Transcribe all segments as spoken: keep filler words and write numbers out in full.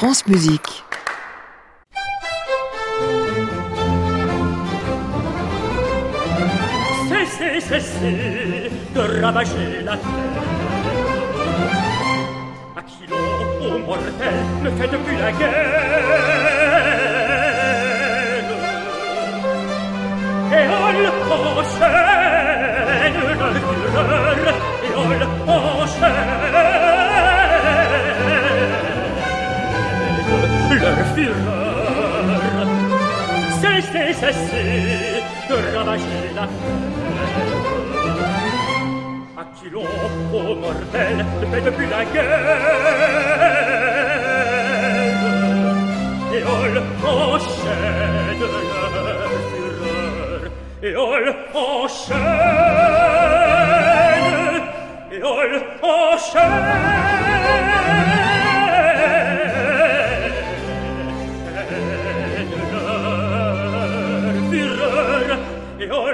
France Musique. Cessez, cessez de ravager la terre. À qui l'on, ô mortels, ne faites plus la guerre. Et on enchaîne leur fureur, et on enchaîne leur fureur. Cessez, cessez de ravager la terre. À qui l'on, ô mortels, ne faites plus la guerre. Et on enchaîne leur fureur. Et on enchaîne. Et on enchaîne. Et on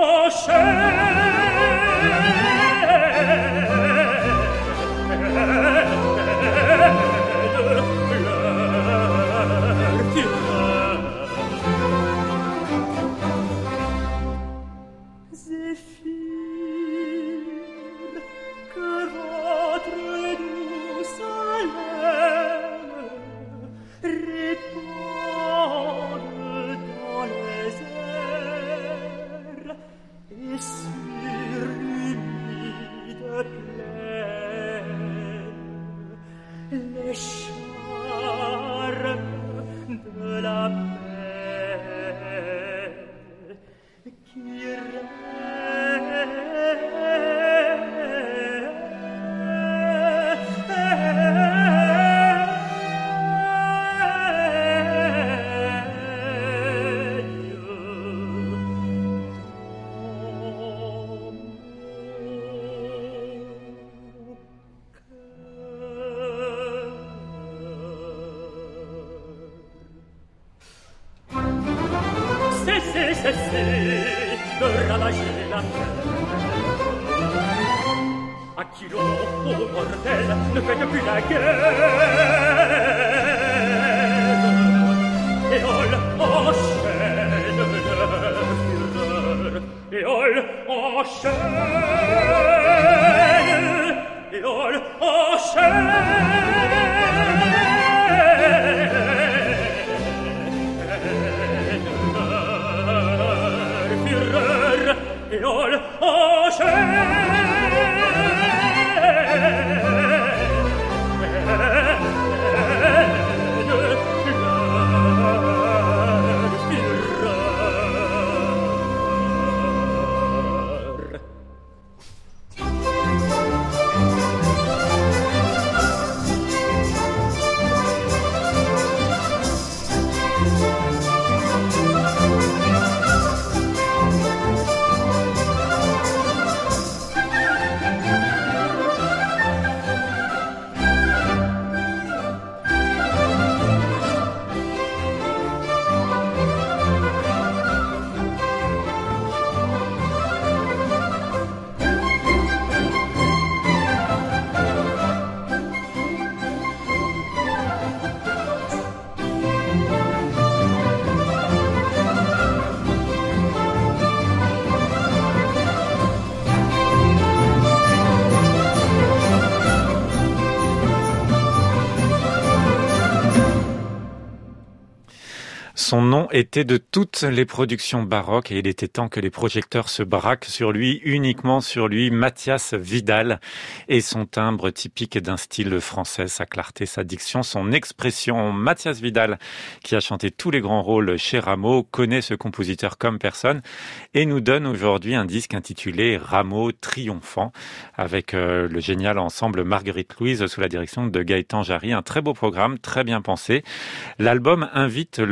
Son nom était de toutes les productions baroques et il était temps que les projecteurs se braquent sur lui, uniquement sur lui, Mathias Vidal et son timbre typique d'un style français, sa clarté, sa diction, son expression. Mathias Vidal, qui a chanté tous les grands rôles chez Rameau, connaît ce compositeur comme personne et nous donne aujourd'hui un disque intitulé Rameau triomphant avec euh, le génial ensemble Marguerite Louise sous la direction de Gaëtan Jarry. Un très beau programme, très bien pensé. L'album invite l'auditeur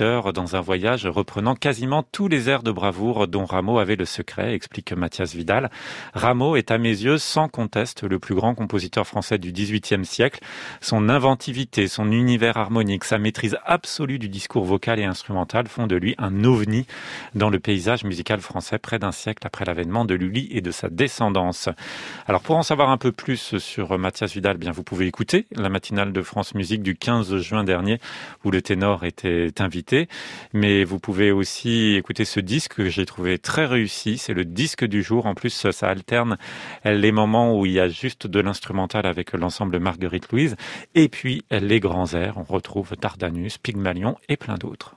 compositeur dans un voyage reprenant quasiment tous les airs de bravoure dont Rameau avait le secret, explique Mathias Vidal. Rameau est à mes yeux sans conteste le plus grand compositeur français du dix-huitième siècle. Son inventivité, son univers harmonique, sa maîtrise absolue du discours vocal et instrumental font de lui un ovni dans le paysage musical français près d'un siècle après l'avènement de Lully et de sa descendance. Alors pour en savoir un peu plus sur Mathias Vidal, bien vous pouvez écouter la matinale de France Musique du quinze juin dernier où le ténor était invité, mais vous pouvez aussi écouter ce disque que j'ai trouvé très réussi, c'est le disque du jour. En plus ça alterne les moments où il y a juste de l'instrumental avec l'ensemble Marguerite Louise et puis les grands airs, on retrouve Dardanus, Pygmalion et plein d'autres.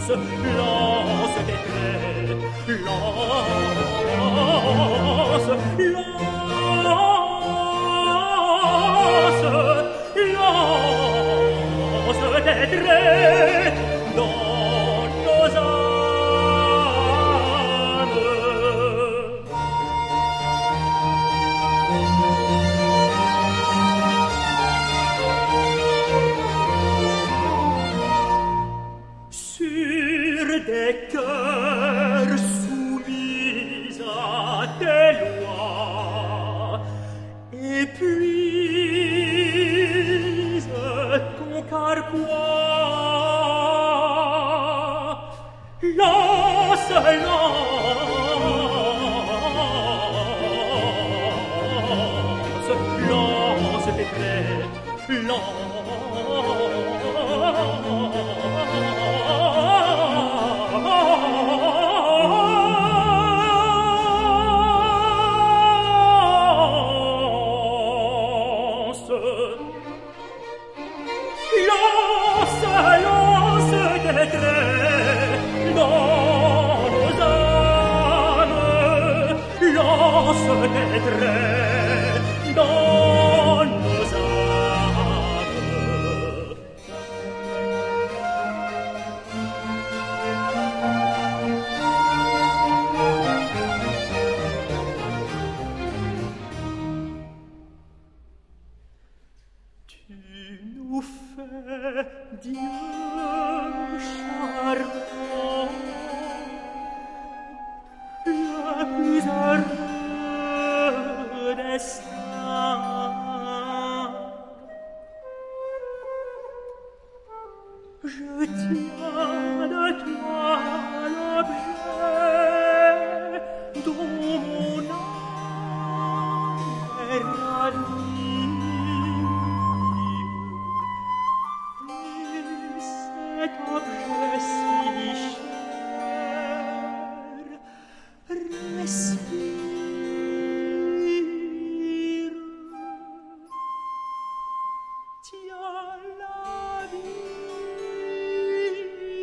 lance tes traits, lance, lance, lance tes traits dans nos âmes. Sur des cœurs soumis à tes lois, épuise ton carquois, lance, lance, lance tes traits, lance. Lance, lance tes traits dans nos âmes, lance tes traits dans nos âmes. Tu nous fais, Dieu charmant, le plus heureux destin. Je tiens de toi l'objet dont mon âme est ravie. Cet objet si cher respire, tiens la vie,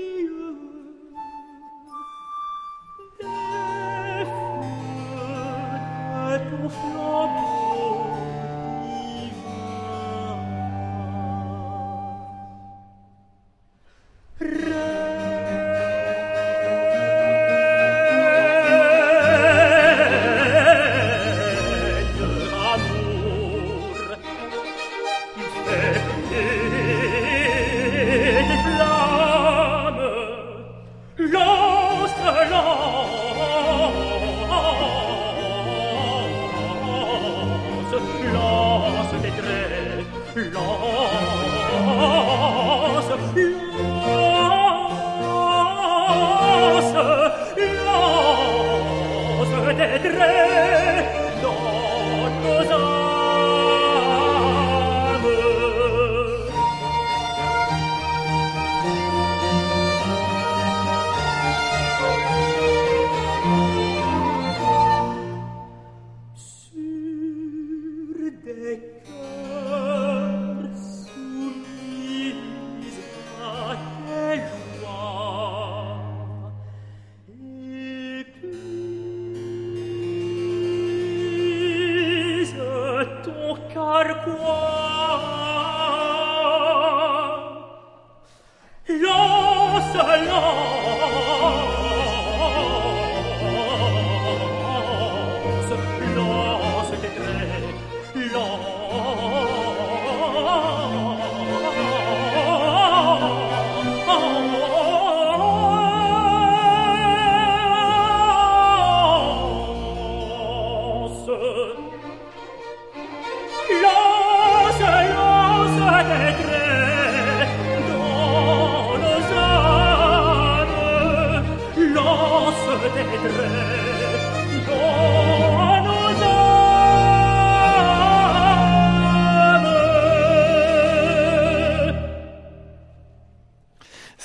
des feux de ton flambeau divin.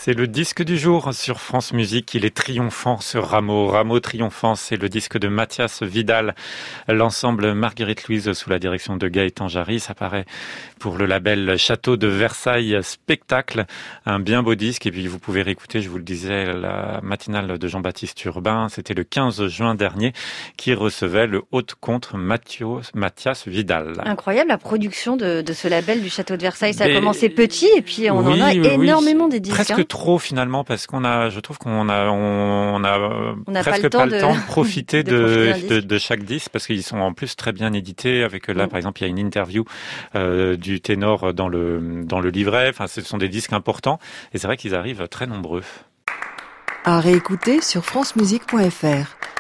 C'est le disque du jour sur France Musique. Il est triomphant, ce Rameau. Rameau triomphant, c'est le disque de Mathias Vidal. L'ensemble Marguerite Louise sous la direction de Gaëtan Jarry. Ça paraît pour le label Château de Versailles Spectacle. Un bien beau disque. Et puis vous pouvez réécouter, je vous le disais, la matinale de Jean-Baptiste Urbain. C'était le quinze juin dernier qui recevait le haut-comte Mathias Vidal. Incroyable la production de, de ce label du Château de Versailles. Ça a Mais... commencé petit et puis on oui, en a oui, énormément oui. des disques. Presque hein. trop finalement, parce qu'on a, je trouve qu'on a, on a, on a presque pas le temps, pas le de... temps de profiter de, de, profiter de, de chaque disque, parce qu'ils sont en plus très bien édités. Avec là, mm. par exemple, il y a une interview euh, du ténor dans le dans le livret. Enfin, ce sont des disques importants, et c'est vrai qu'ils arrivent très nombreux. À réécouter sur francemusique point f r.